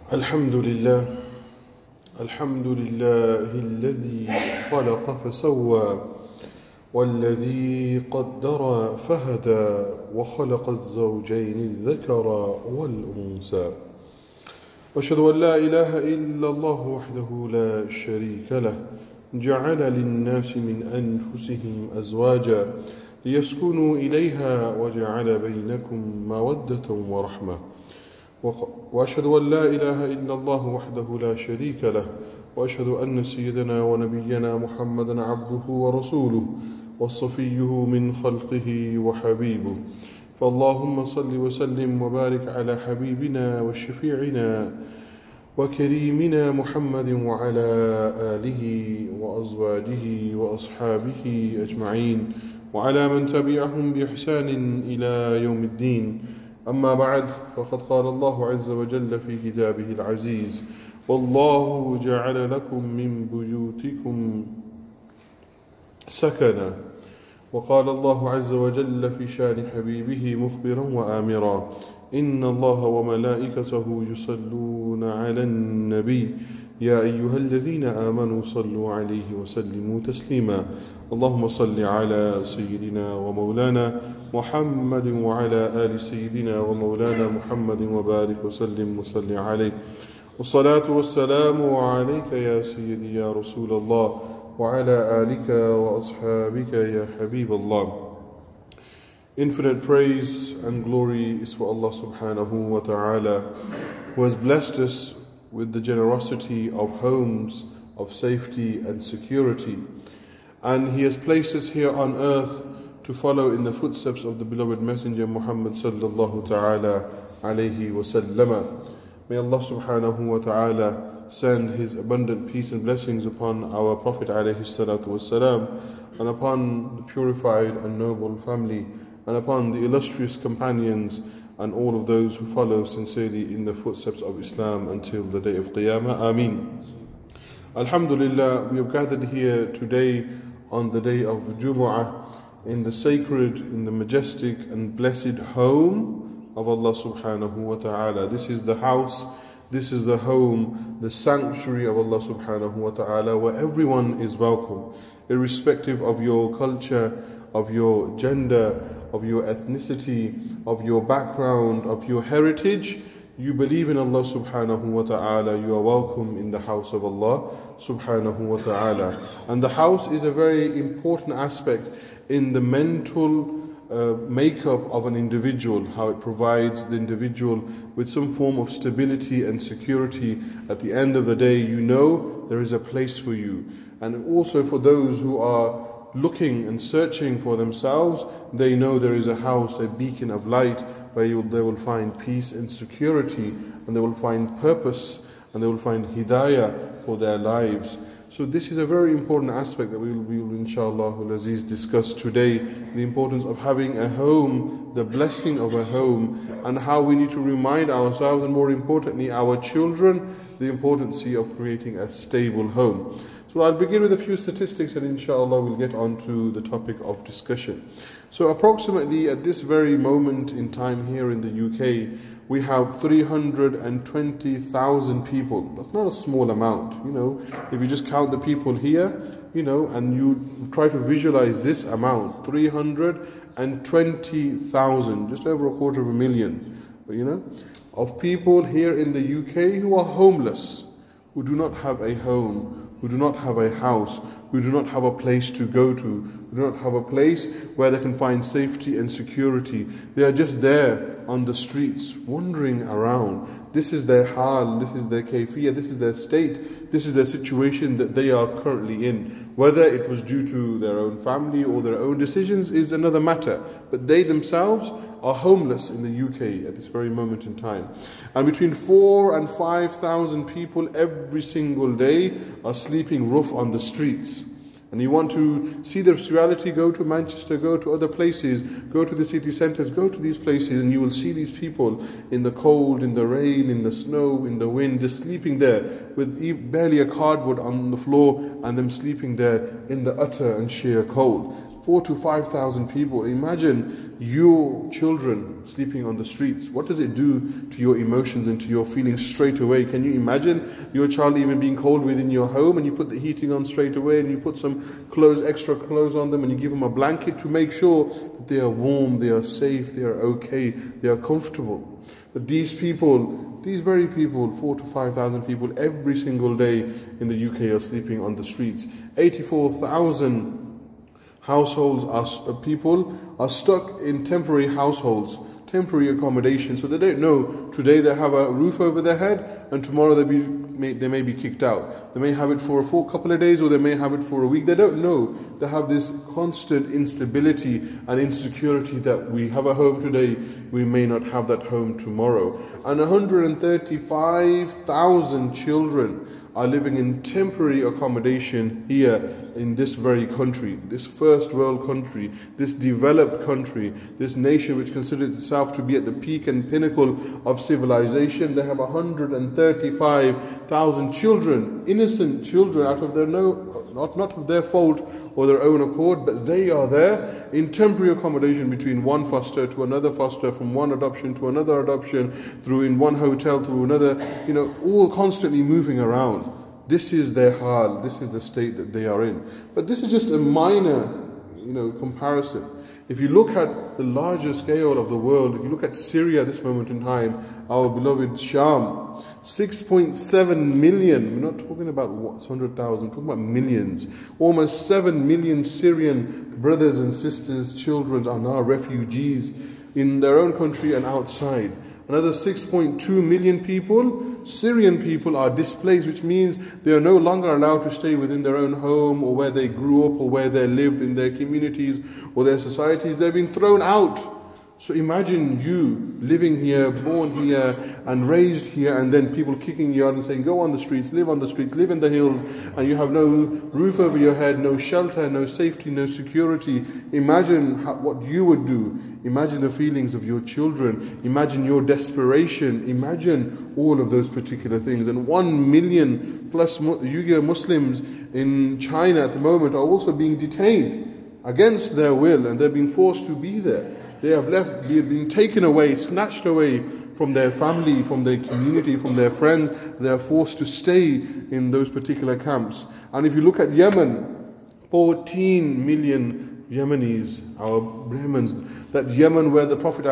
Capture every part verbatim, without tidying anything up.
الحمد لله الحمد لله الذي خلق فسوى والذي قدر فهدى وخلق الزوجين الذكر والأنثى وأشهد أن لا إله إلا الله وحده لا شريك له جعل للناس من أنفسهم أزواجا ليسكنوا إليها وجعل بينكم مودة ورحمة وأشهد أن لا إله إلا الله وحده لا شريك له وأشهد أن سيدنا ونبينا محمدا عبده ورسوله وصفيه من خلقه وحبيبه فاللهم صل وسلم وبارك على حبيبنا وشفيعنا وكريمنا محمد وعلى آله وأزواجه وأصحابه أجمعين وعلى من تبعهم بإحسان إلى يوم الدين. أما بعد فقد قال الله عز وجل في كتابه العزيز والله جعل لكم من بيوتكم سكنا وقال الله عز وجل في شان حبيبه مخبرا وآمرا إن الله وملائكته يصلون على النبي يا أيها الذين آمنوا صلوا عليه وسلموا تسليما اللهم صل على سيدنا ومولانا محمد وعلى آل سيدنا ومولانا محمد وبارك وسلم وصل عليه والصلاة والسلام عليك يا سيدي يا رسول الله وعلى آلك وأصحابك يا حبيب الله. Infinite praise and glory is for Allah subhanahu wa ta'ala, who has blessed us with the generosity of homes, of safety and security. And He has placed us here on earth to follow in the footsteps of the beloved Messenger Muhammad sallallahu ta'ala alayhi wa sallama. May Allah subhanahu wa ta'ala send His abundant peace and blessings upon our Prophet alayhi salatu wasalam, and upon the purified and noble family, and upon the illustrious companions, and all of those who follow sincerely in the footsteps of Islam until the day of Qiyamah. Ameen. Alhamdulillah, we have gathered here today on the day of Jumu'ah in the sacred, in the majestic and blessed home of Allah subhanahu wa ta'ala. This is the house, this is the home, the sanctuary of Allah subhanahu wa ta'ala, where everyone is welcome, irrespective of your culture, of your gender, of your ethnicity, of your background, of your heritage. You believe in Allah subhanahu wa ta'ala, you are welcome in the house of Allah subhanahu wa ta'ala. And the house is a very important aspect in the mental uh, makeup of an individual, how it provides the individual with some form of stability and security. At the end of the day, you know there is a place for you. And also for those who are looking and searching for themselves, they know there is a house, a beacon of light, where you, they will find peace and security, and they will find purpose, and they will find hidayah for their lives. So this is a very important aspect that we will, we will inshallah al-Aziz discuss today, the importance of having a home, the blessing of a home, and how we need to remind ourselves, and more importantly our children, the importance of creating a stable home. So I'll begin with a few statistics, and inshallah we'll get on to the topic of discussion. So approximately at this very moment in time here in the U K, we have three hundred twenty thousand people. That's not a small amount, you know. If you just count the people here, you know, and you try to visualize this amount, three hundred twenty thousand, just over a quarter of a million, you know, of people here in the U K who are homeless, who do not have a home, who do not have a house, who do not have a place to go to, who do not have a place where they can find safety and security. They are just there on the streets, wandering around. This is their hal, this is their kayfiyah, this is their state, this is their situation that they are currently in. Whether it was due to their own family or their own decisions is another matter. But they themselves are homeless in the U K at this very moment in time. And between four and five thousand people every single day are sleeping rough on the streets. And you want to see this reality, go to Manchester, go to other places, go to the city centres, go to these places, and you will see these people in the cold, in the rain, in the snow, in the wind, just sleeping there with barely a cardboard on the floor, and them sleeping there in the utter and sheer cold. four to five thousand people. Imagine your children sleeping on the streets. What does it do to your emotions and to your feelings straight away? Can you imagine your child even being cold within your home, and you put the heating on straight away, and you put some clothes, extra clothes on them, and you give them a blanket to make sure that they are warm, they are safe, they are okay, they are comfortable. But these people, these very people, four to five thousand people every single day in the U K are sleeping on the streets. eighty-four thousand households are, people are stuck in temporary households, temporary accommodation. So they don't know, today they have a roof over their head and tomorrow they, be, may, they may be kicked out. They may have it for a full couple of days or they may have it for a week. They don't know. They have this constant instability and insecurity that we have a home today, we may not have that home tomorrow. And one hundred thirty-five thousand children are living in temporary accommodation here in this very country, this first world country, this developed country, this nation which considers itself to be at the peak and pinnacle of civilization. They have one hundred thirty-five thousand children, innocent children, out of their no, not, not of their fault or their own accord, but they are there in temporary accommodation between one foster to another foster, from one adoption to another adoption, through in one hotel to another, you know, all constantly moving around. This is their hal, this is the state that they are in. But this is just a minor, you know, comparison. If you look at the larger scale of the world, if you look at Syria at this moment in time, our beloved Sham, six point seven million, we're not talking about one hundred thousand, we're talking about millions. Almost seven million Syrian brothers and sisters, children are now refugees in their own country and outside. Another six point two million people, Syrian people, are displaced, which means they are no longer allowed to stay within their own home or where they grew up or where they lived in their communities or their societies. They've been thrown out. So imagine you living here, born here and raised here, and then people kicking you out and saying, go on the streets, live on the streets, live in the hills, and you have no roof over your head, no shelter, no safety, no security. Imagine how, what you would do. Imagine the feelings of your children. Imagine your desperation. Imagine all of those particular things. And one million plus Uyghur Muslims in China at the moment are also being detained against their will, and they're being forced to be there. They have left, they have been taken away, snatched away from their family, from their community, from their friends. They are forced to stay in those particular camps. And if you look at Yemen, fourteen million Yemenis, our Brahmins, that Yemen where the Prophet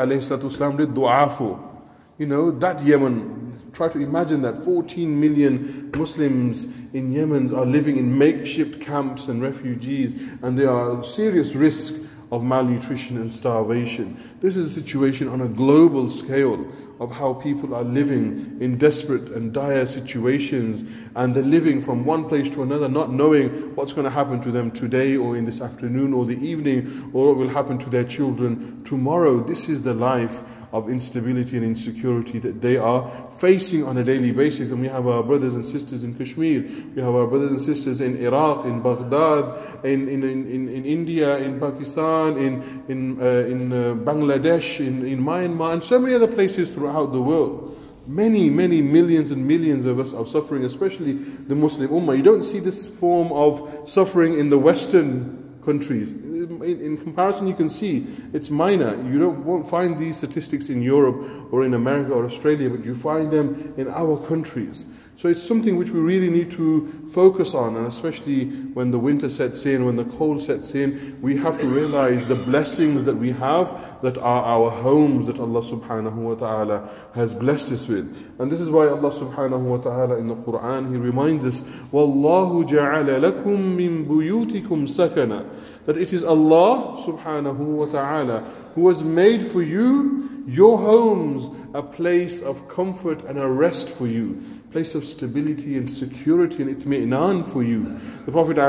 ﷺ did dua for. You know, that Yemen, try to imagine that fourteen million Muslims in Yemen are living in makeshift camps and refugees, and they are serious risk of malnutrition and starvation. This is a situation on a global scale of how people are living in desperate and dire situations, and they're living from one place to another, not knowing what's going to happen to them today or in this afternoon or the evening, or what will happen to their children tomorrow. This is the life of instability and insecurity that they are facing on a daily basis. And we have our brothers and sisters in Kashmir, we have our brothers and sisters in Iraq, in Baghdad, in in, in, in India, in Pakistan, in in, uh, in uh, Bangladesh, in, in Myanmar, and so many other places throughout the world. Many, many millions and millions of us are suffering, especially the Muslim Ummah. You don't see this form of suffering in the Western countries. In, in comparison, you can see it's minor. You don't, won't find these statistics in Europe or in America or Australia, but you find them in our countries. So it's something which we really need to focus on, and especially when the winter sets in, when the cold sets in, we have to realize the blessings that we have, that are our homes, that Allah subhanahu wa ta'ala has blessed us with. And this is why Allah subhanahu wa ta'ala in the Quran, He reminds us, وَاللَّهُ جَعَلَ لَكُم مِّن بُيُوتِكُمْ سَكَنًا, that it is Allah subhanahu wa ta'ala who has made for you your homes a place of comfort and a rest for you, place of stability and security and itmi'nan for you. The Prophet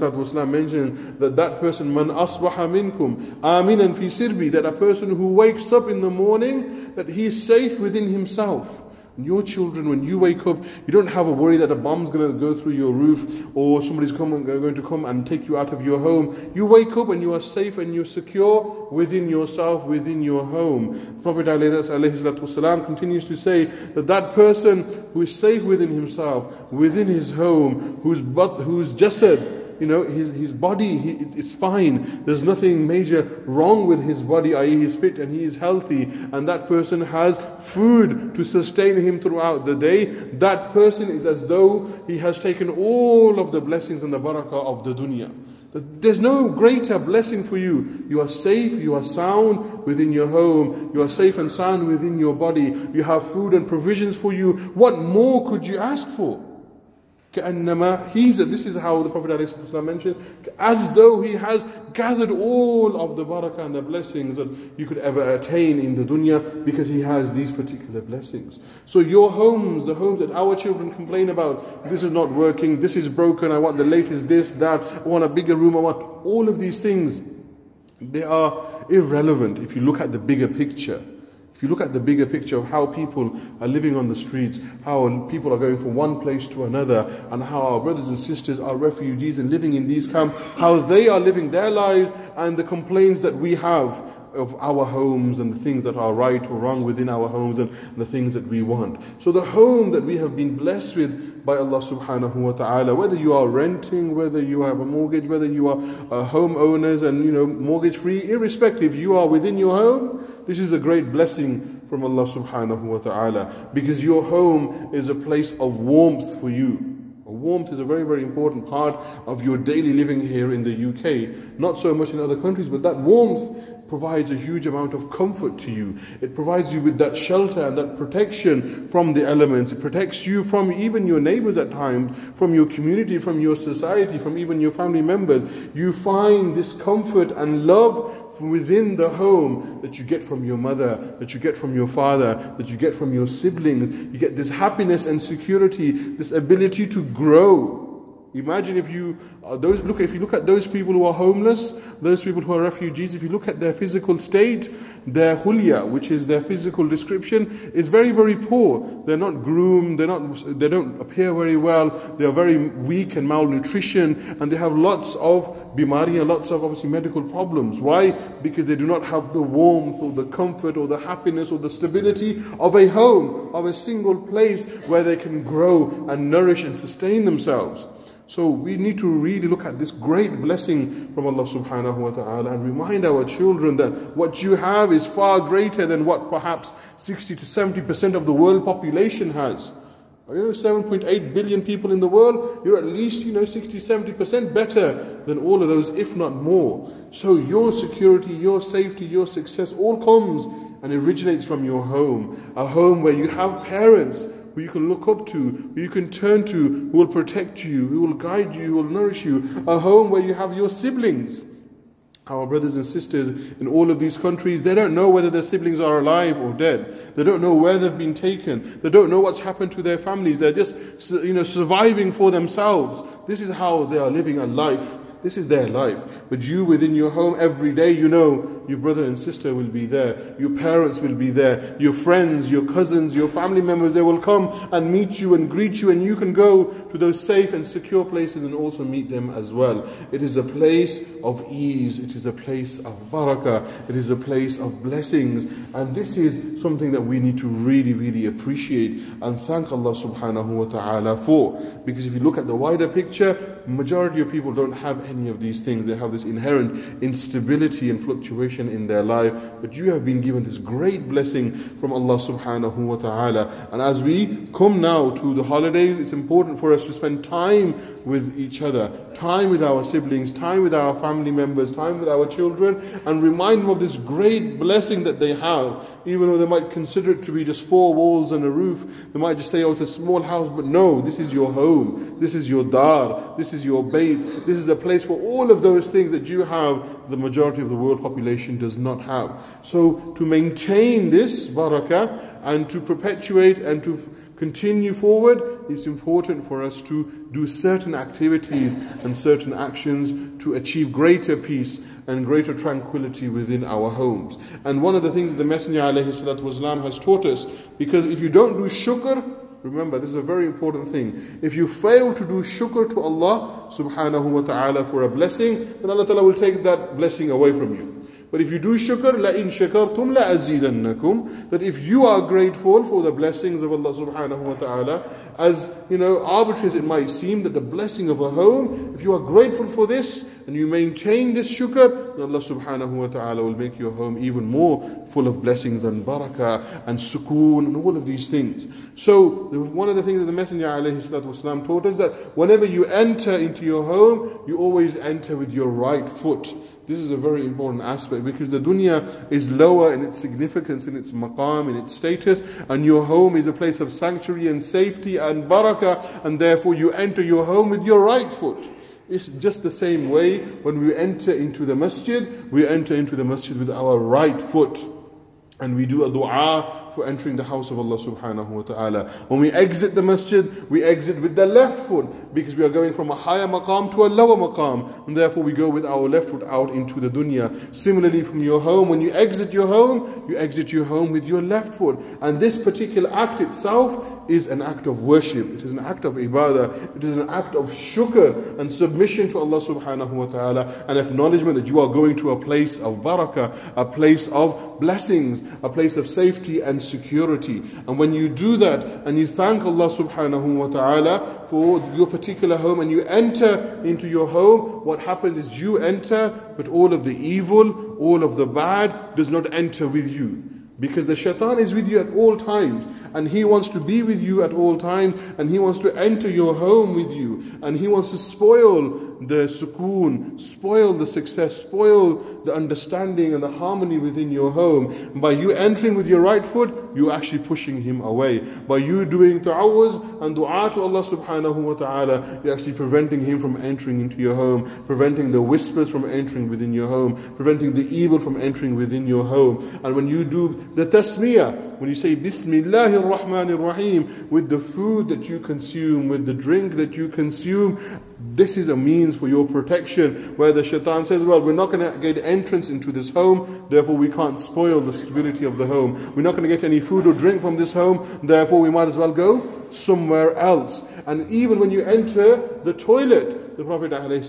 ﷺ mentioned that that person, man asbaha minkum aminan fi sirbi, that a person who wakes up in the morning, that he is safe within himself. And your children, when you wake up, you don't have a worry that a bomb's going to go through your roof or somebody's come, going to come and take you out of your home. You wake up and you are safe and you're secure within yourself, within your home. The Prophet ﷺ continues to say that that person who is safe within himself, within his home, whose but whose jasad, you know, his, his body, he, it's fine. There's nothing major wrong with his body, that is he's fit and he is healthy, and that person has food to sustain him throughout the day. That person is as though he has taken all of the blessings and the barakah of the dunya. There's no greater blessing for you. You are safe, you are sound within your home, you are safe and sound within your body, you have food and provisions for you. What more could you ask for? كأنما, he's, this is how the Prophet ﷺ mentioned, as though he has gathered all of the barakah and the blessings that you could ever attain in the dunya, because he has these particular blessings. So your homes, the homes that our children complain about, this is not working, this is broken, I want the latest this, that, I want a bigger room, I want all of these things, they are irrelevant if you look at the bigger picture. If you look at the bigger picture of how people are living on the streets, how people are going from one place to another, and how our brothers and sisters are refugees and living in these camps, how they are living their lives, and the complaints that we have of our homes and the things that are right or wrong within our homes and the things that we want. So the home that we have been blessed with by Allah subhanahu wa ta'ala, whether you are renting, whether you have a mortgage, whether you are uh, homeowners and you know mortgage free, irrespective, you are within your home, this is a great blessing from Allah subhanahu wa ta'ala, because your home is a place of warmth for you. Warmth is a very, very important part of your daily living here in the U K. Not so much in other countries, but that warmth provides a huge amount of comfort to you. It provides you with that shelter and that protection from the elements. It protects you from even your neighbors at times, from your community, from your society, from even your family members. You find this comfort and love from within the home that you get from your mother, that you get from your father, that you get from your siblings. You get this happiness and security, this ability to grow. Imagine if you uh, those look if you look at those people who are homeless, those people who are refugees, if you look at their physical state, their hulya, which is their physical description, is very, very poor. They're not groomed, they're not they don't appear very well, they are very weak and malnutrition, and they have lots of bimari and lots of obviously medical problems. Why? Because they do not have the warmth or the comfort or the happiness or the stability of a home, of a single place where they can grow and nourish and sustain themselves. So we need to really look at this great blessing from Allah subhanahu wa ta'ala and remind our children that what you have is far greater than what perhaps sixty to seventy percent of the world population has. You know, seven point eight billion people in the world, you're at least, you know, sixty, seventy percent better than all of those, if not more. So your security, your safety, your success all comes and originates from your home. A home where you have parents who you can look up to, who you can turn to, who will protect you, who will guide you, who will nourish you. A home where you have your siblings. Our brothers and sisters in all of these countries, they don't know whether their siblings are alive or dead. They don't know where they've been taken. They don't know what's happened to their families. They're just, you know, surviving for themselves. This is how they are living a life. This is their life. But you within your home every day, you know your brother and sister will be there. Your parents will be there. Your friends, your cousins, your family members, they will come and meet you and greet you, and you can go to those safe and secure places and also meet them as well. It is a place of ease. It is a place of barakah. It is a place of blessings. And this is something that we need to really, really appreciate and thank Allah subhanahu wa ta'ala for. Because if you look at the wider picture, majority of people don't have any of these things. They have this inherent instability and fluctuation in their life. But you have been given this great blessing from Allah subhanahu wa ta'ala. And as we come now to the holidays, it's important for us to spend time with each other, time with our siblings, time with our family members, time with our children, and remind them of this great blessing that they have. Even though they might consider it to be just four walls and a roof, they might just say, oh, it's a small house, but no, this is your home, this is your dar, this is your bayt, this is a place for all of those things that you have, the majority of the world population does not have. So to maintain this barakah and to perpetuate and to continue forward, it's important for us to do certain activities and certain actions to achieve greater peace and greater tranquility within our homes. And one of the things that the Messenger ﷺ has taught us, because if you don't do shukr, remember this is a very important thing, if you fail to do shukr to Allah subhanahu wa ta'ala for a blessing, then Allah ta'ala will take that blessing away from you. But if you do shukr, لَإِن شَكَرْتُمْ لَأَزِيدَنَّكُمْ, that if you are grateful for the blessings of Allah subhanahu wa ta'ala, as you know, arbitrary as it might seem, that the blessing of a home, if you are grateful for this and you maintain this shukr, then Allah subhanahu wa ta'ala will make your home even more full of blessings and barakah and sukoon and all of these things. So one of the things that the Messenger alayhi salatu wasalam taught us, that whenever you enter into your home, you always enter with your right foot. This is a very important aspect, because the dunya is lower in its significance, in its maqam, in its status, and your home is a place of sanctuary and safety and barakah, and therefore you enter your home with your right foot. It's just the same way when we enter into the masjid, we enter into the masjid with our right foot. And we do a dua for entering the house of Allah subhanahu wa ta'ala. When we exit the masjid, we exit with the left foot, because we are going from a higher maqam to a lower maqam, and therefore we go with our left foot out into the dunya. Similarly, from your home, when you exit your home, you exit your home with your left foot. And this particular act itself is an act of worship. It is an act of ibadah. It is an act of shukr and submission to Allah subhanahu wa ta'ala, and acknowledgement that you are going to a place of barakah, a place of blessings, a place of safety and security. And when you do that and you thank Allah subhanahu wa ta'ala for your particular home, and you enter into your home, what happens is you enter, but all of the evil, all of the bad does not enter with you. Because the shaitan is with you at all times, and he wants to be with you at all times, and he wants to enter your home with you, and he wants to spoil the sukoon, spoil the success, spoil the understanding and the harmony within your home. And by you entering with your right foot, you're actually pushing him away. By you doing ta'awuz and dua to Allah subhanahu wa ta'ala, you're actually preventing him from entering into your home, preventing the whispers from entering within your home, preventing the evil from entering within your home. And when you do the tasmiyah, when you say Bismillahir Rahmanir Rahim, with the food that you consume, with the drink that you consume, this is a means for your protection, where the shaitan says, well, we're not going to get entrance into this home, therefore we can't spoil the stability of the home. We're not going to get any food or drink from this home, therefore we might as well go somewhere else. And even when you enter the toilet, the Prophet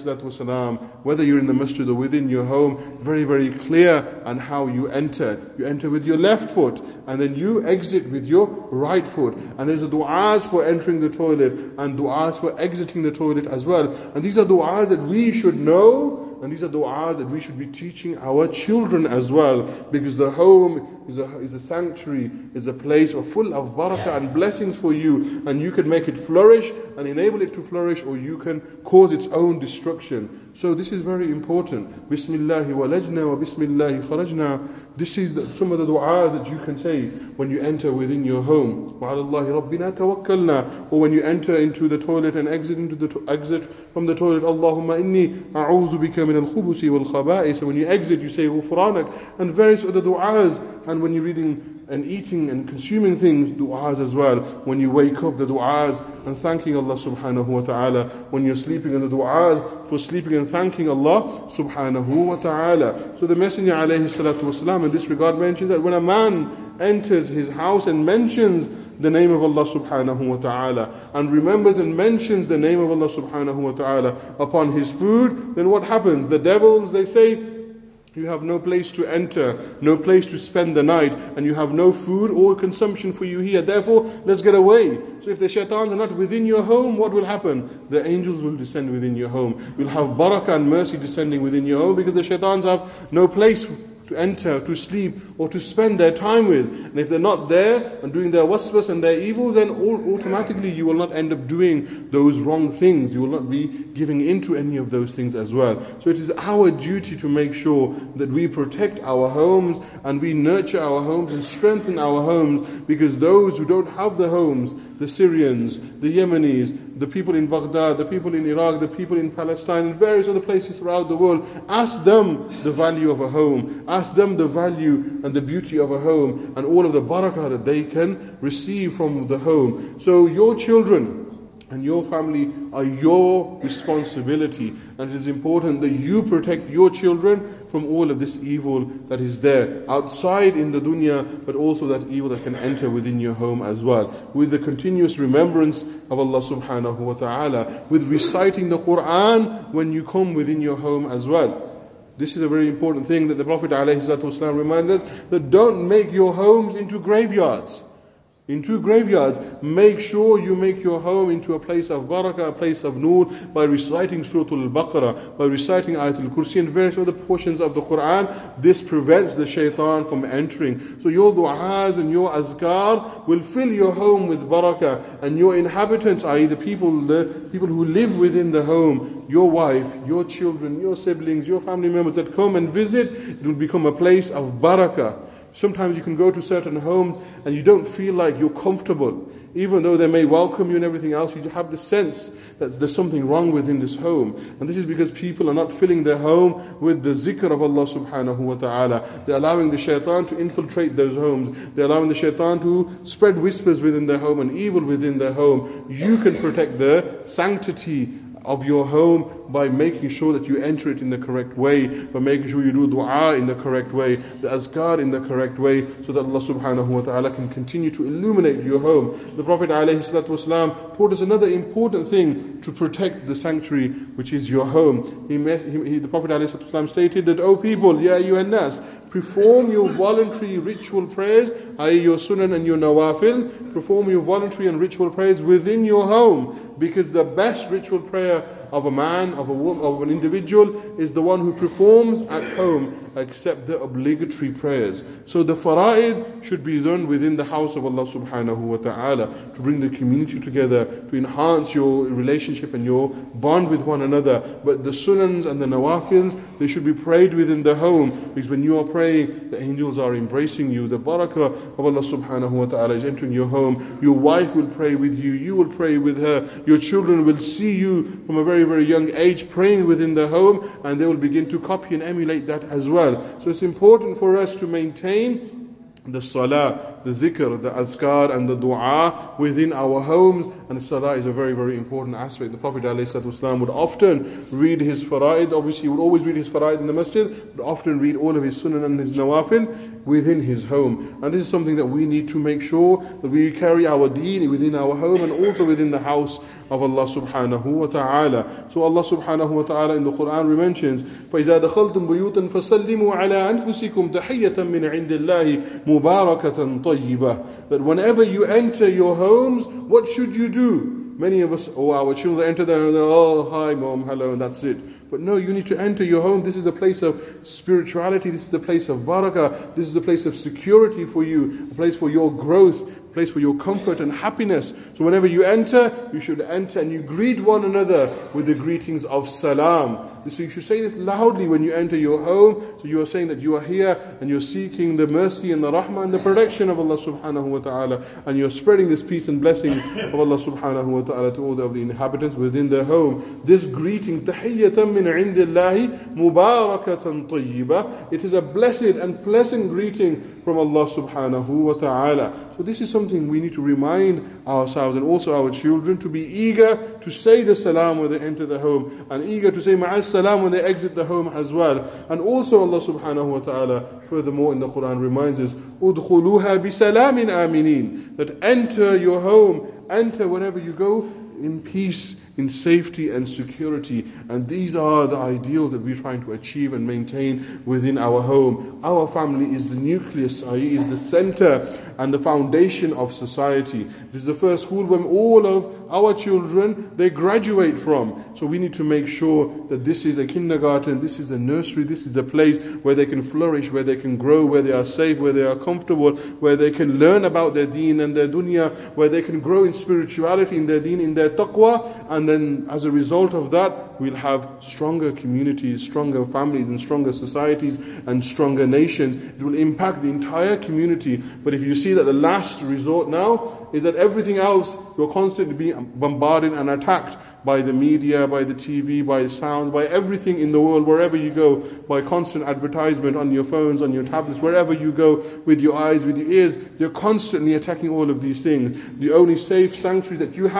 ﷺ, whether you're in the masjid or within your home, very, very clear on how you enter. You enter with your left foot, and then you exit with your right foot. And there's a du'as for entering the toilet, and du'as for exiting the toilet as well. And these are du'as that we should know, and these are du'as that we should be teaching our children as well, because the home is a, is a sanctuary, is a place full of barakah and blessings for you, and you can make it flourish and enable it to flourish, or you can cause its own destruction. So this is very important. Bismillahi walajna wa bismillahi kharajna. This is the, some of the du'as that you can say when you enter within your home. Wa 'ala Allahi rabbina tawakkalna. Or when you enter into the toilet and exit into the to- exit from the toilet, Allahumma inni a'udhu bika min al-khubusi wal khaba'is. So when you exit, you say ghufranak, and various other du'as. And when you're reading and eating and consuming things, du'as as well. When you wake up, the du'as and thanking Allah subhanahu wa ta'ala. When you're sleeping, and the du'as for sleeping and thanking Allah subhanahu wa ta'ala. So the Messenger alayhi salatu wasalam in this regard mentions that when a man enters his house and mentions the name of Allah subhanahu wa ta'ala, and remembers and mentions the name of Allah subhanahu wa ta'ala upon his food, then what happens? The devils, they say, you have no place to enter, no place to spend the night, and you have no food or consumption for you here. Therefore, let's get away. So if the shaitans are not within your home, what will happen? The angels will descend within your home. You'll have barakah and mercy descending within your home, because the shaitans have no place to enter, to sleep, or to spend their time with. And if they're not there and doing their waswas and their evils, then all, automatically you will not end up doing those wrong things. You will not be giving into any of those things as well. So it is our duty to make sure that we protect our homes, and we nurture our homes and strengthen our homes, because those who don't have the homes, the Syrians, the Yemenis, the people in Baghdad, the people in Iraq, the people in Palestine, and various other places throughout the world, ask them the value of a home. Ask them the value and the beauty of a home, and all of the barakah that they can receive from the home. So your children and your family are your responsibility, and it is important that you protect your children from all of this evil that is there outside in the dunya, but also that evil that can enter within your home as well, with the continuous remembrance of Allah subhanahu wa ta'ala, with reciting the Quran when you come within your home as well. This is a very important thing that the Prophet ﷺ reminded us, that don't make your homes into graveyards. Into graveyards. Make sure you make your home into a place of barakah, a place of nur, by reciting Surah Al-Baqarah, by reciting Ayat Al-Kursi and various other portions of the Quran. This prevents the shaitan from entering. So your du'as and your azkar will fill your home with barakah, and your inhabitants, that is the people, the people who live within the home, your wife, your children, your siblings, your family members that come and visit, it will become a place of barakah. Sometimes you can go to certain homes and you don't feel like you're comfortable. Even though they may welcome you and everything else, you have the sense that there's something wrong within this home. And this is because people are not filling their home with the zikr of Allah subhanahu wa ta'ala. They're allowing the shaitan to infiltrate those homes. They're allowing the shaitan to spread whispers within their home and evil within their home. You can protect the sanctity of your home by making sure that you enter it in the correct way, by making sure you do dua in the correct way, the azkar in the correct way, so that Allah subhanahu wa ta'ala can continue to illuminate your home. The Prophet ﷺ taught us another important thing to protect the sanctuary, which is your home. He, met, he, he, the Prophet ﷺ stated that, O people, ya ayyuhan nas, perform your voluntary ritual prayers, that is your sunan and your nawafil, perform your voluntary and ritual prayers within your home, because the best ritual prayer of a man, of a woman, of an individual is the one who performs at home, except the obligatory prayers. So the fara'id should be done within the house of Allah subhanahu wa ta'ala, to bring the community together, to enhance your relationship and your bond with one another. But the sunans and the nawafils, they should be prayed within the home, because when you are praying, the angels are embracing you. The barakah of Allah subhanahu wa ta'ala is entering your home. Your wife will pray with you, you will pray with her. Your children will see you from a very, very young age praying within the home, and they will begin to copy and emulate that as well. So it's important for us to maintain the salah, the zikr, the azkar and the dua within our homes. And the salah is a very, very important aspect. The Prophet ﷺ would often read his fara'id. Obviously he would always read his fara'id in the masjid, but often read all of his sunan and his nawafil within his home. And this is something that we need to make sure that we carry our deen within our home and also within the house of Allah subhanahu wa ta'ala. So Allah subhanahu wa ta'ala in the Quran mentions, فَإِذَا دَخَلْتُمْ بُيُوتًا فَسَلِّمُوا عَلَىٰ أَنفُسِكُمْ تَحِيَّةً مِّنْ عِنْدِ اللَّهِ مُبَارَكَةً طَيِّبَةً. That whenever you enter your homes, what should you do? Many of us, or our children enter there and they're, oh, hi mom, hello, and that's it. But no, you need to enter your home. This is a place of spirituality. This is a place of barakah. This is a place of security for you, a place for your growth, a place for your comfort and happiness. So whenever you enter, you should enter and you greet one another with the greetings of salam. So you should say this loudly when you enter your home. So you are saying that you are here and you're seeking the mercy and the rahmah and the protection of Allah subhanahu wa ta'ala. And you're spreading this peace and blessings of Allah subhanahu wa ta'ala to all of the inhabitants within their home. This greeting, tahiyyatan min indillahi mubarakatan tayyibah. It is a blessed and pleasant greeting from Allah subhanahu wa ta'ala. So this is something we need to remind ourselves and also our children to be eager to say the salam when they enter the home, and eager to say ma'as salam when they exit the home as well. And also Allah subhanahu wa ta'ala furthermore in the Quran reminds us, udkhuluha bisalamin aminin, that enter your home, enter wherever you go in peace, in safety and security. And these are the ideals that we're trying to achieve and maintain within our home. Our family is the nucleus, that is is the center and the foundation of society. This is the first school when all of our children, they graduate from. So we need to make sure that this is a kindergarten, this is a nursery, this is a place where they can flourish, where they can grow, where they are safe, where they are comfortable, where they can learn about their deen and their dunya, where they can grow in spirituality, in their deen, in their taqwa. And then as a result of that, we'll have stronger communities, stronger families and stronger societies and stronger nations. It will impact the entire community. But if you see that the last resort now is that everything else, you're constantly being bombarded and attacked by the media, by the T V, by the sound, by everything in the world, wherever you go, by constant advertisement on your phones, on your tablets, wherever you go, with your eyes, with your ears, they're constantly attacking all of these things. The only safe sanctuary that you have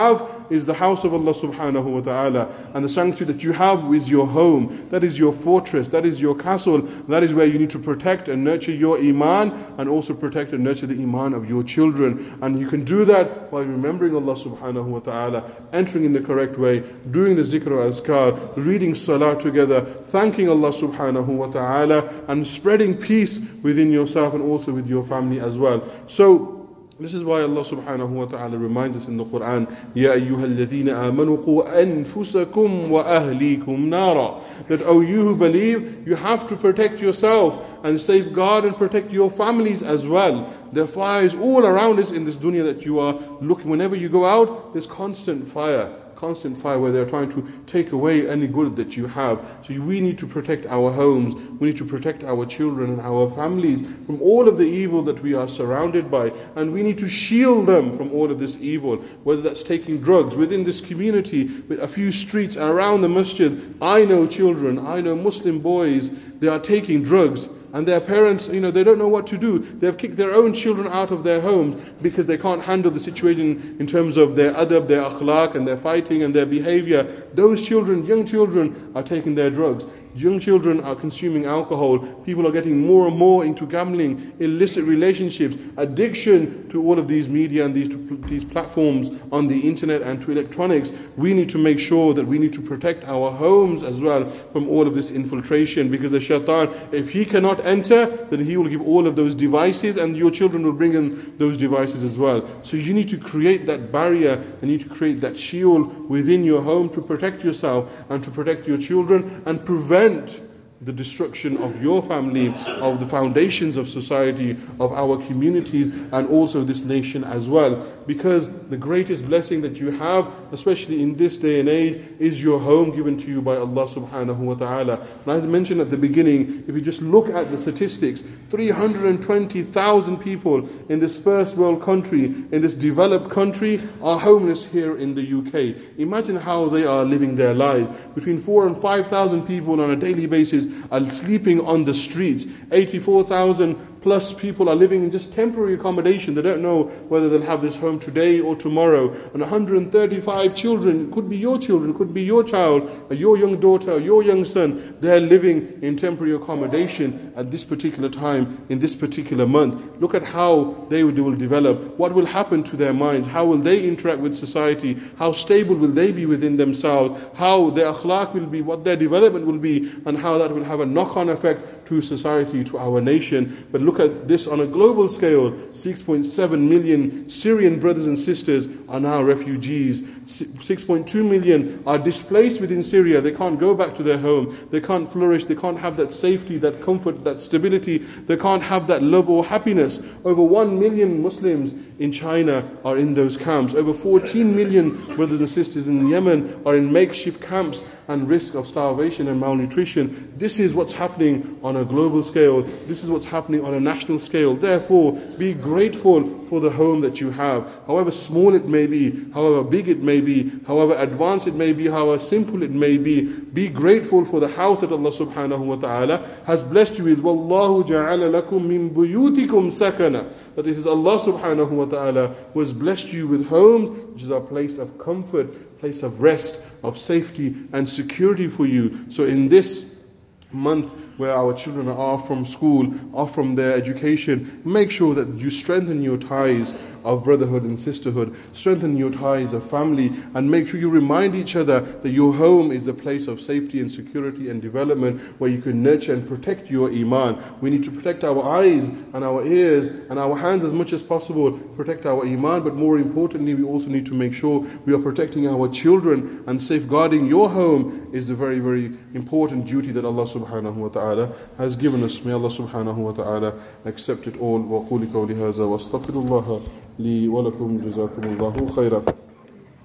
is the house of Allah subhanahu wa ta'ala, and the sanctuary that you have is your home. That is your fortress, that is your castle, that is where you need to protect and nurture your iman, and also protect and nurture the iman of your children. And you can do that by remembering Allah subhanahu wa ta'ala, entering in the correct way, doing the zikr or azkar, reading salah together, thanking Allah subhanahu wa ta'ala, and spreading peace within yourself and also with your family as well. So this is why Allah subhanahu wa ta'ala reminds us in the Quran, Ya ayyuhal ladhina amanu qu anfusakum wa ahlikum nara. That, O you who believe, you have to protect yourself and safeguard and protect your families as well. There are fires all around us in this dunya that you are looking. Whenever you go out, there's constant fire. Constant fire where they're trying to take away any good that you have. So we need to protect our homes, we need to protect our children and our families from all of the evil that we are surrounded by, and we need to shield them from all of this evil, whether that's taking drugs within this community, with a few streets around the masjid. I know children, I know Muslim boys, they are taking drugs. And their parents, you know, they don't know what to do. They've kicked their own children out of their homes because they can't handle the situation in terms of their adab, their akhlaq, and their fighting and their behavior. Those children, young children, are taking their drugs. Young children are consuming alcohol. People are getting more and more into gambling, illicit relationships, addiction to all of these media and these, these platforms on the internet and to electronics. We need to make sure that we need to protect our homes as well from all of this infiltration, because the shaitan, if he cannot enter, then he will give all of those devices, and your children will bring in those devices as well. So you need to create that barrier, and you need to create that shield within your home to protect yourself and to protect your children and prevent the destruction of your family, of the foundations of society, of our communities, and also this nation as well. Because the greatest blessing that you have, especially in this day and age, is your home given to you by Allah subhanahu wa ta'ala. And as I mentioned at the beginning, if you just look at the statistics, three hundred twenty thousand people in this first world country, in this developed country, are homeless here in the U K. Imagine how they are living their lives. Between four and five thousand people on a daily basis are sleeping on the streets. eighty-four thousand plus people are living in just temporary accommodation. They don't know whether they'll have this home today or tomorrow. And one hundred thirty-five children, could be your children, could be your child, or your young daughter, or your young son, they're living in temporary accommodation at this particular time, in this particular month. Look at how they will develop. What will happen to their minds? How will they interact with society? How stable will they be within themselves? How their akhlaq will be, what their development will be, and how that will have a knock-on effect to society, to our nation. But look at this on a global scale. six point seven million Syrian brothers and sisters are now refugees. six point two million are displaced within Syria. They can't go back to their home. They can't flourish. They can't have that safety, that comfort, that stability. They can't have that love or happiness. Over one million Muslims in China are in those camps. Over fourteen million brothers and sisters in Yemen are in makeshift camps and risk of starvation and malnutrition. This is what's happening on a global scale. This is what's happening on a national scale. Therefore, be grateful for the home that you have. However small it may be, however big it may be, however advanced it may be, however simple it may be, be grateful for the house that Allah subhanahu wa ta'ala has blessed you with. وَاللَّهُ جَعَلَ لَكُم مِّن بُيُوتِكُمْ سَكَنًا. That it is Allah subhanahu wa ta'ala who has blessed you with homes, which is a place of comfort, place of rest, of safety and security for you. So in this month where our children are from school, are from their education, make sure that you strengthen your ties of brotherhood and sisterhood, strengthen your ties of family, and make sure you remind each other that your home is a place of safety and security and development where you can nurture and protect your iman. We need to protect our eyes and our ears and our hands as much as possible, protect our iman, but more importantly, we also need to make sure we are protecting our children, and safeguarding your home is a very, very important duty that Allah subhanahu wa ta'ala has given us. May Allah subhanahu wa ta'ala accept it all. وَقُولِ قَوْلِ هَذَا وَاسْتَغْفِرُ اللَّهَ لي ولكم جزاكم الله خيرا.